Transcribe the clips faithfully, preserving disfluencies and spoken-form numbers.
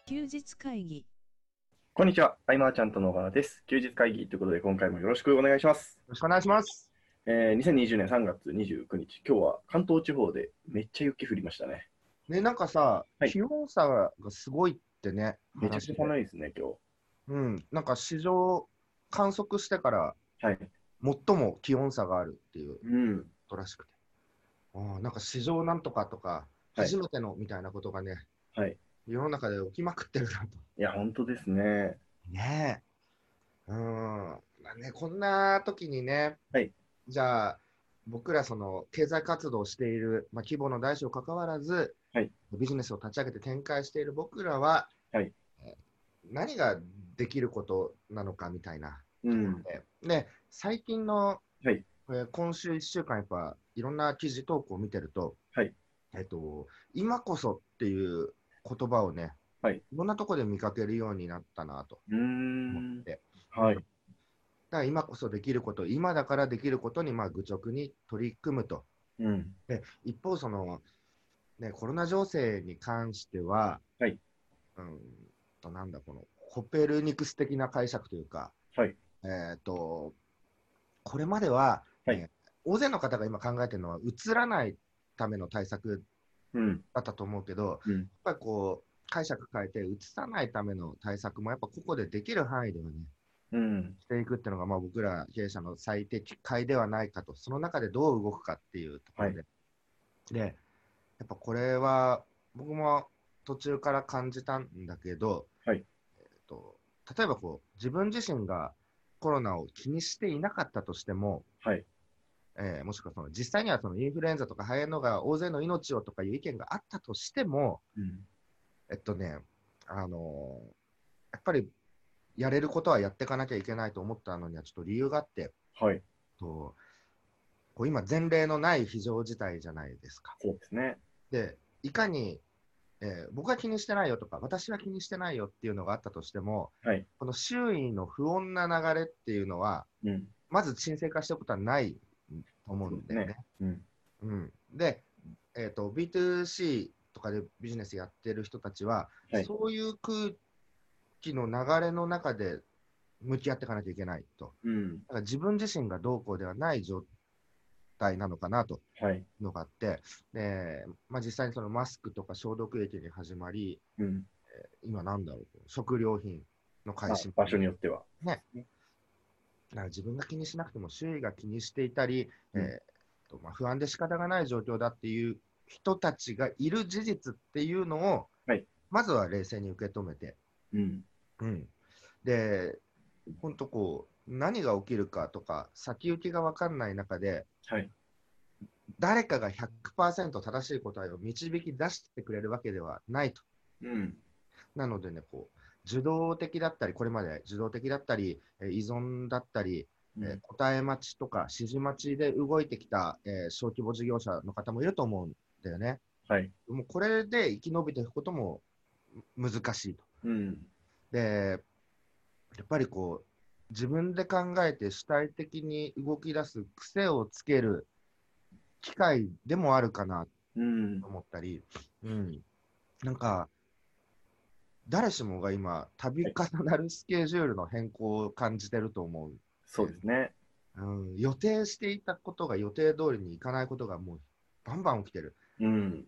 休日会議。 こんにちは。アイマーちゃんと野川です。休日会議ということで、今回もよろしくお願いします。 ろしくお願いします。 えー、にせんにじゅうねんさんがつにじゅうくにち、今日は関東地方でめっちゃ雪降りましたね。 ね、なんかさ、 はい。 気温差がすごいってね、 めちゃくちゃ話で。 寒いですね、今うん、なんか史上観測してから日。はい。 最も気温差があるっていうこうん。 とらしくて。ああ、なんか史上なんとかとか、 はい。 初めてのみたいなことがね、 はい。 世の中で起きまくってるなと。 いや、本当ですね。 ねえ。うん。まあね、こんな時にね、 はい。 じゃあ、僕らその経済活動をしている、まあ、規模の大小関わらず、 はい。 ビジネスを立ち上げて展開している僕らは、 はい。 何ができることなのかみたいなうん。 ところで、で、最近の、 はい。 えー今週いっしゅうかん、やっぱいろんな記事投稿を見てると、 はい。 えっと、今こそっていう言葉をね、 はい。 いろんなところで見かけるようになったなとうー思っん。 て、うん、だかはい。 ら今こそできること、今だからできることにまあ愚直に取り組むと。 うん。 で一方その、ね、コロナ情勢に関しては、 はい。 うんとなんだこのコペルニクス的な解釈というか、 はい。 えっとこれまでは、 はい。 えー大勢の方が今考えてるのは、うつらないための対策うん。 だったと思うけど、やっうん。 ぱりこう、解釈変えて、うつさないための対策も、やっぱここでできる範囲ではね、 うん。 していくっていうのが、まあ、僕ら経営者の最適解ではないかと、その中でどう動くかっていうとこはい。 ろで、で、やっぱこれは、僕も途中から感じたんだけど、 はい。 えっと、例えばこう、自分自身がコロナを気にしていなかったとしても、 はい。 えーもしくはその実際にはそのインフルエンザとか肺炎のが大勢の命をとかいう意見があったとしても、 うん。 えっとね、あのーやっぱりやれることはやっていかなきゃいけないと思ったのにはちょっと理由があって、 はい。 とこう今、前例のない非常事態じゃないですか。 そうですね。 で、いかに、えー僕は気にしてないよとか、私は気にしてないよっていうのがあったとしても、 はい。 この周囲の不穏な流れっていうのは、 うん。 まず沈静化しておくことはないと思うそうですね。 んだよね。 うん。 うん、で、えーと、ビーツーシー とかでビジネスやってる人たちは、 はい。 そういう空気の流れの中で向き合っていかなきゃいけないと。 うん。 だから自分自身がどうこうではない状態なのかなとはい。 いうのがあって、でまあ、実際にそのマスクとか消毒液に始まり、 うん。 今なんだろう、食料品のまあ、 開始場所によっては。 ね、だから自分が気にしなくても周囲が気にしていたり、 うん。 えーとまあ、不安で仕方がない状況だっていう人たちがいる事実っていうのを、 はい。 まずは冷静に受け止めて、 うん。 うん、で、本当こう、何が起きるかとか、先行きが分かんない中で、 はい。 誰かがひゃくパーセント正しい答えを導き出してくれるわけではないと。 うん。 なのでね、こう、受動的だったり、これまで受動的だったり、えー依存だったり、えーうん。 答え待ちとか指示待ちで動いてきた、えー小規模事業者の方もいると思うんだよね。 はい。 もうこれで生き延びていくことも難しいと。 うん。 で、やっぱりこう、自分で考えて主体的に動き出す癖をつける機会でもあるかなうん。 と思ったり、うん。なんか、誰しもが今、度はい。 重なるスケジュールの変更を感じてると思うんそうで、 ですね。 うん、予定していたことが予定通りにいかないことがもうバンバン起きてる。 うん。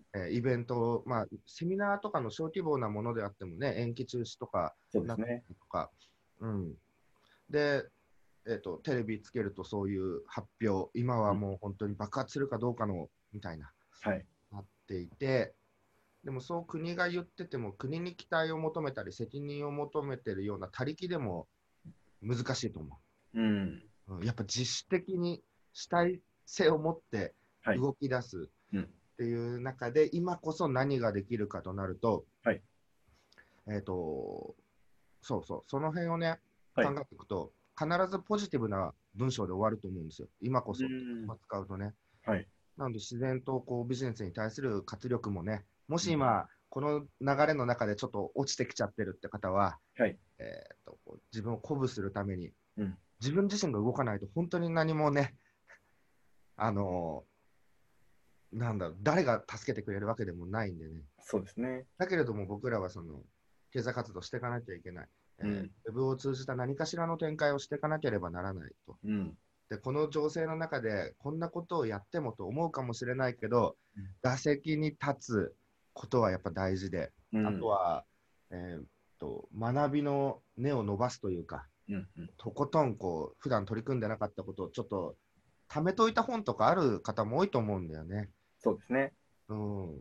えーイベント、まあ、セミナーとかの小規模なものであってもね、延期中止とかなったそうですね。 りとか、うん。で、えっと、テレビつけるとそういう発表、今はうん。 もう本当に爆発するかどうかの、みたいな、 はい。 なっていて、でもそう国が言ってても、国に期待を求めたり、責任を求めてるような他力でも難しいと思うん。 う。うん、やっぱ自主的に主体性を持ってはい。 動き出すうん。 っていう中で、今こそ何ができるかとなると、 はい。 えっと、そうそう、その辺をね、考はい。 えていくと、必ずポジティブな文章で終わると思うんですよ。今こうそって言ん。 葉使うとね。 はい。 なので、自然とこうビジネスに対する活力もね、もうん。 し今、この流れの中でちょっと落ちてきちゃってるって方は、 はい。 えーとこう自分を鼓舞するために、 うん。 自分自身が動かないと本当に何もね、あのーなんだろう、誰が助けてくれるわけでもないんでね。 そうですね。 だけれども僕らはその、 経済活動していかなきゃいけない、えーうんウェブを通じた何かしらの展開をしていかなければならないと。 うんで、この情勢の中で、こんなことをやってもと思うかもしれないけど、 うん打席に立つことはやっぱ大事で、 うんあとは、えーっと、学びの根を伸ばすというか、 うんうんとことんこう、普段取り組んでなかったことをちょっと、貯めといた本とかある方も多いと思うんだよね。 そうですね。 うん、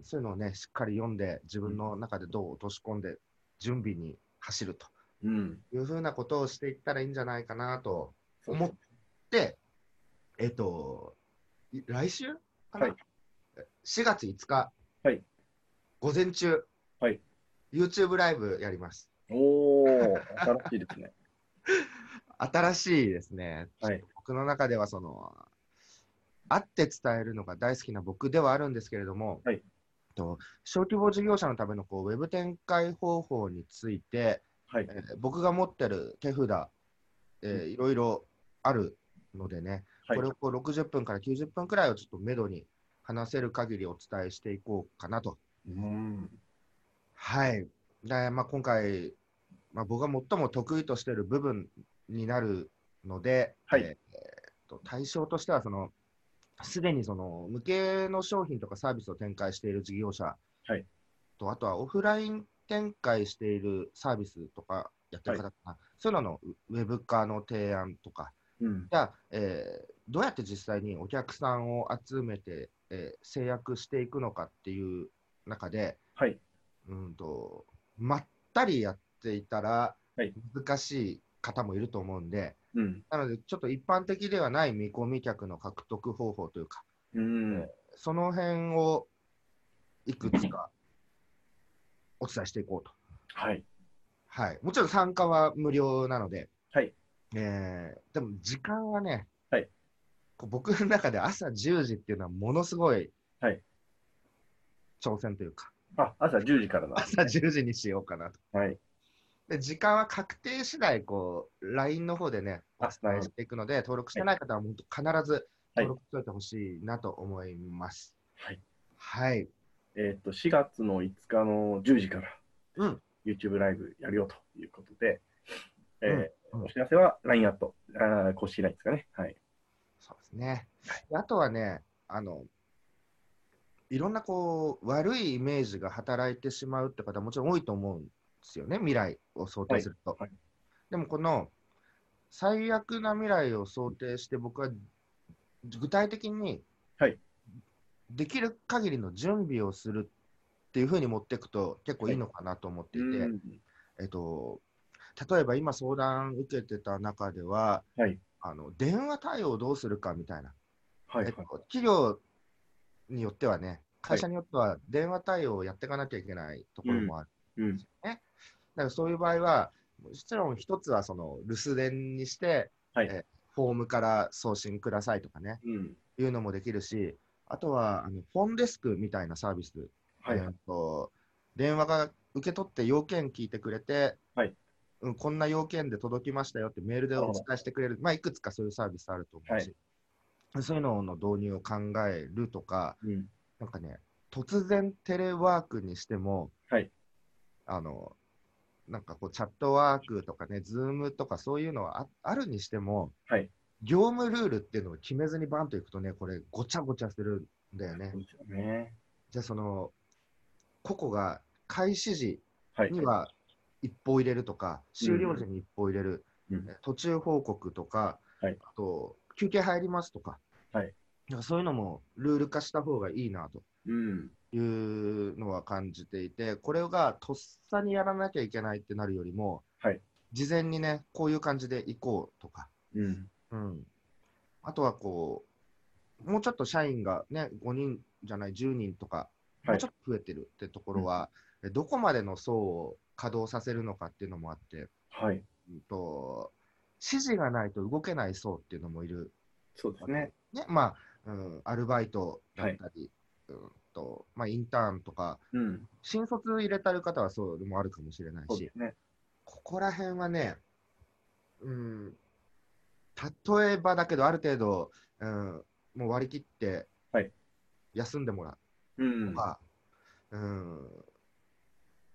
そういうのをね、しっかり読んで、自分の中でどう落とし込んで、準備に走るとうん。 いうふうなことをしていったらいいんじゃないかなと思っそうです。 て、えっと、い来週かな、 はい。 しがついつか、 はい。 午前中、 はい。 YouTube ライブやります。 おー、新しいですね。 新しいですね。 はい。 僕の中では、その、会って伝えるのが大好きな僕ではあるんですけれども、 はい。 と小規模事業者のためのこうウェブ展開方法について、 はい。 えー僕が持ってる手札、えーいろいろあるのでね、 はいこれをこうろくじゅっぷんからきゅうじゅっぷんくらいをちょっとめどに話せる限りお伝えしていこうかなと。 うーん。 はい。で、まあ、今回、まあ、僕が最も得意としている部分になるので、 はいえーと対象としてはその、すでにその無形の商品とかサービスを展開している事業者はい。 と、あとはオフライン展開しているサービスとかやってる方かな、そういうののウェブ化の提案とか、 うん。 じゃあ、えーどうやって実際にお客さんを集めて、えー制約していくのかっていう中で、 はい。 うんと、まったりやっていたらはい。 難しい方もいると思うんで、 うん。 なので、ちょっと一般的ではない見込み客の獲得方法というか、 うーん。 その辺をいくつかお伝えしていこうと。 はい。 はい。もちろん参加は無料なので、 はい。 えーでも時間はね、 はい。 こう僕の中で朝じゅうじっていうのはものすごいはい。 挑戦というか、 あ、朝じゅうじからなんです朝ね。 じゅうじにしようかなと。 はい。 で、時間は確定次第、こう、ライン の方でね、おあ、なるほど。 伝えしていくので、登録しはい。 てない方は本当必ずはい。 登録しておいてほしいなと思います。 はい。 はい。 えっと、しがつのいつかのじゅうじからうん。 YouTube ライブやるよということで、 うん。 えー、 うん。 お知らせは ライン アット、あー公式 ライン ですかね。はい。 そうですね。 はい。 であとはね、あの、いろんなこう、悪いイメージが働いてしまうって方もちろん多いと思うんですよね、未来を想はい。 定すると。 はい。 でもこの最悪な未来を想定して僕は具体的にはい。 できる限りの準備をするっていうふうに持っていくと結構いいのかなと思ってういて、 ーん。 えっと、例えば今相談受けてた中では、 はい。 あの電話対応をどうするかみたいな、 はい。はい。 えっと、企業によってはね、 はい。 会社によっては電話対応をやっていかなきゃいけないとうん。 ころもあるうん。 んですよね。だからそういう場合は、もちろん一つはその留守電にして、 はい。 えフォームから送信くださいとかね、 うん。 いうのもできるし、あとはあのフォンデスクみたいなサービス、えはい。 ーと、電話が受け取って要件聞いてくれて、 はい。 うん、こんな要件で届きましたよってメールでお伝なるほど。 えしてくれる、まあ、いくつかそういうサービスあると思うはい。 し、そういうのの導入を考えるとか、 うん。 なんかね、突然テレワークにしても、 はい。 あの、なんかこうチャットワークとかね、ズームとかそういうのはああるにしても、 はい。 業務ルールっていうのを決めずにバンといくとね、これごちゃごちゃするんだよね。 そうですよね。 じゃあその、個々が開始時はい。 には一報入れるとか、 うん。 終了時に一報入れる、 うん。 途中報告とか、 はい。 あと、休憩入りますとか、 はい。 なんかそういうのもルール化した方がいいなとうん。 いうのは感じていて、これがとっさにやらなきゃいけないってなるよりも、 はい。 事前にね、こういう感じで行こうとか、 うん。 うん、あとはこう、もうちょっと社員がね、ごにんじゃない、じゅうにんとか、 はい。 もうちょっと増えてるってとこうん。 ろは、えどこまでの層を稼働させるのかっていうのもあって、 はい。 うんと、指示がないと動けない層っていうのもいるわけでそうですね。 すね。まあ、うん、アルバイトだはい。 ったり、うんとまあ、インターンとか、 うん。 新卒入れたる方はそうでもあるかもしれないし、 そうですね。 ここら辺はね、うん、例えばだけど、ある程度、うん、もう割り切ってはい。 休んでもらううん。 とか、うん、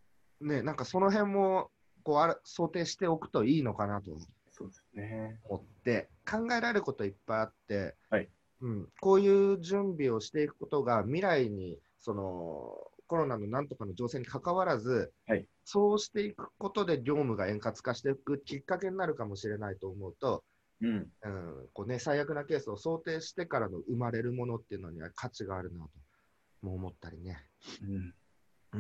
ね、なんかその辺もこうあら想定しておくといいのかなとそうですね。 思って、考えられることいっぱいあって、 はい。 うん、こういう準備をしていくことが未来にそのコロナのなんとかの情勢に関わらず、 はい。 そうしていくことで業務が円滑化していくきっかけになるかもしれないと思うと、 うん。 うん、こうね、最悪なケースを想定してからの生まれるものっていうのには価値があるなとも思ったりね。 うん。 うん。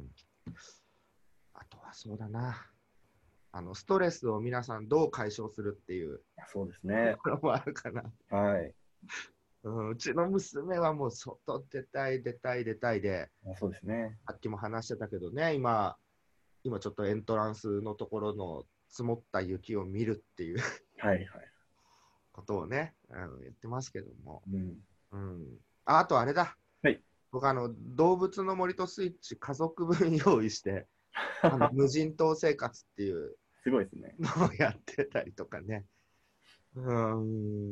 あとはそうだな。あの、ストレスを皆さんどう解消するっていうそうですとね。 ころもあるかな。 はい。 うん、うちの娘はもう外出たい、出たい、出たいで、 あ、そうですね。 さっきも話してたけどね、今、今ちょっとエントランスのところの積もった雪を見るっていうはいはい。 ことをね、あの言ってますけども。 うん。 うん。あ、あとあれだ。 はい。 僕、あの、動物の森とスイッチ家族分用意して、あの無人島生活っていうすごいですね。 のをやってたりとかね。うん、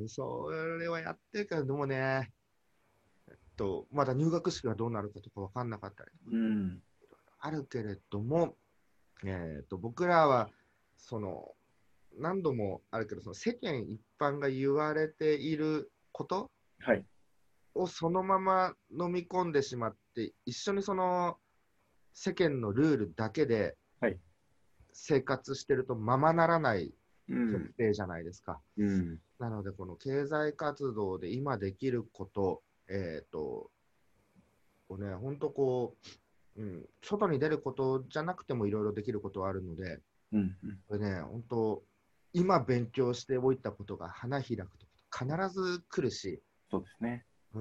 それはやってるけど、でもね、えっと、まだ入学式がどうなるかとか分かんなかったりうん。 あるけれども、えっと、僕らは、その、何度もあるけど、その世間一般が言われていることはい。 をそのまま飲み込んでしまって、一緒にその世間のルールだけではい。 生活してるとままならない設うん。 定じゃないですか。 うん。 なので、この経済活動で今できること、えっ、と、こうね、本当こう、うん、外に出ることじゃなくてもいろいろできることはあるので、 うん。うん。 これね、本当、今勉強しておいたことが花開くと必ず来るし、 そうですね。 うん、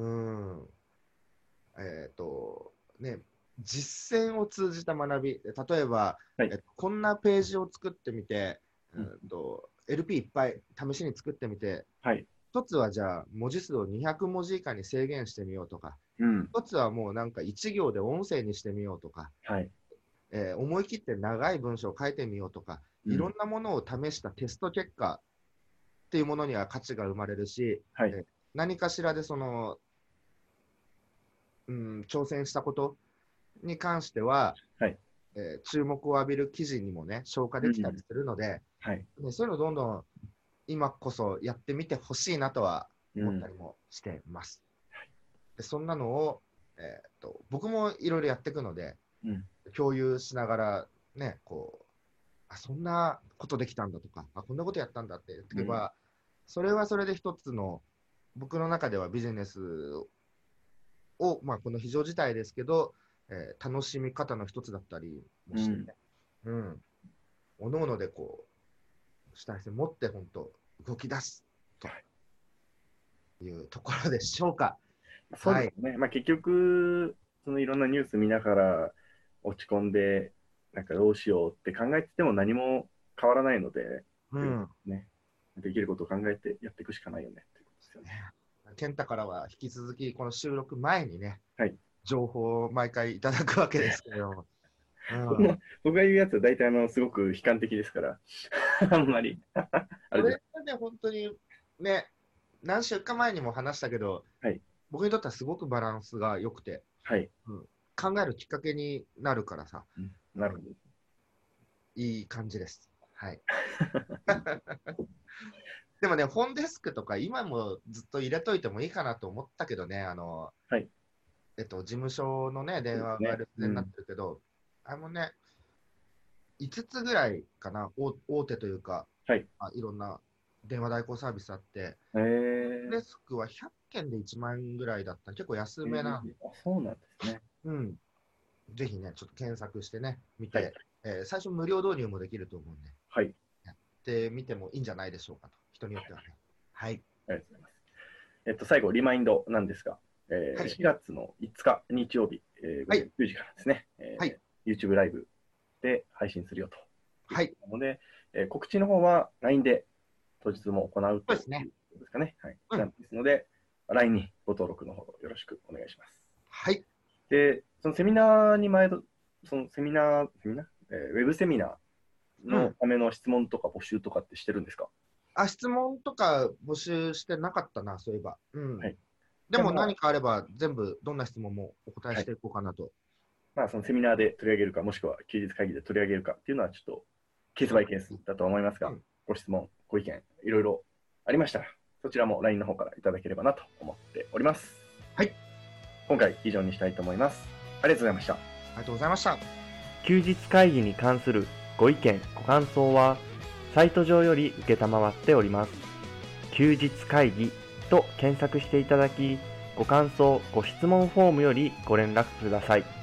えっ、と、ね、実践を通じた学び、例えば、 はい。 えっと、こんなページを作ってみて、ううん。 んと、エルピー いっぱい試しに作ってみて、 はい。 一つはじゃあ文字数をにひゃくもじ以下に制限してみようとか、 うん。 一つはもうなんかいち行で音声にしてみようとか、 はい。 えー思い切って長い文章を書いてみようとか、 うん。 いろんなものを試したテスト結果っていうものには価値が生まれるし、 はい。 えー何かしらでその、うん、挑戦したことに関しては、 はい。 えー注目を浴びる記事にもね、消化できたりうん。 するので、 はい。 ね、そういうのどんどん今こそやってみてほしいなとはうん。 思ったりもしてます。でそんなのを、えーっと僕もいろいろやっていくので、 うん。 共有しながら、ね、こう、あ、そんなことできたんだとか、あ、こんなことやったんだって言ってけうん。 ば、それはそれで一つの、僕の中ではビジネスを、まあ、この非常事態ですけど、えー楽しみ方の一つだったりもしてね、 うん。 うん、おのおのでこう、主体性持って本当、動き出すというところでしょうか。はい。 そうですね。まあ結局、そのいろんなニュース見ながら落ち込んで、なんかどうしようって考えてても何も変わらないので、 うん。 ね、できることを考えてやっていくしかないよねっていうことですよね。 健太からは引き続き、この収録前にね、 はい。 情報を毎回いただくわけですけど、うん。 僕も僕が言うやつは大体あのすごく悲観的ですから、あんまりあれです。 これはね、本当にね、何週間前にも話したけど、 はい。 僕にとってはすごくバランスが良くて、 はい。 うん、考えるきっかけになるからさ、 うん、 うん、 なるほど。 いい感じです。はい。でもね、本デスクとか今もずっと入れといてもいいかなと思ったけどね、あの、 はい。 えっと、事務所のね、電話がそうですね。 留守電になっうん。 てるけど、あのね、いつつぐらいかな、大大手というか、 はい。 あ、いろんな電話代行サービスあって、 えー、 デスクはひゃっけんでいちまん円ぐらいだった。結構安えー、 めな。 あ、そうなんですね。 うん。ぜひね、ちょっと検索してね、見はい。 て、えー最初無料導入もできると思うんで、 はい。 やってみてもいいんじゃないでしょうかと。人によってはね。はい。 ありがとうございます。えっと、最後、リマインドなんですが、えー、 はい。 しがつのいつか日曜日、えー、午前はい。 くじからですね、 はい。 えー、YouTube ライブで配信するよというはい。 ことなので、えー、告知の方は ライン で当日も行うとそうですね。 いうことですかね。はい。 うん。 ですので、ライン にご登録の方よろしくお願いします。 はい。 で、そのセミナーに前ど、そのセミナー、セミナー、えー、ウェブセミナーのうん。 ための質問とか募集とかってしてるんですか？ あ、質問とか募集してなかったな、そういえば。うん。 はい。 でもじゃあまあ、 何かあれば全部どんな質問もお答えはい。 していこうかなと。 まあ、そのセミナーで取り上げるか、もしくは休日会議で取り上げるかっていうのは、ちょっとケースバイケースだと思いますが、 うん、 ご質問、ご意見、いろいろありましたら、そちらも ライン の方からいただければなと思っております。 はい。 今回以上にしたいと思います。ありがとうございました。 ありがとうございました。 休日会議に関するご意見、ご感想は、サイト上より受けたまわっております。休日会議と検索していただき、ご感想、ご質問フォームよりご連絡ください。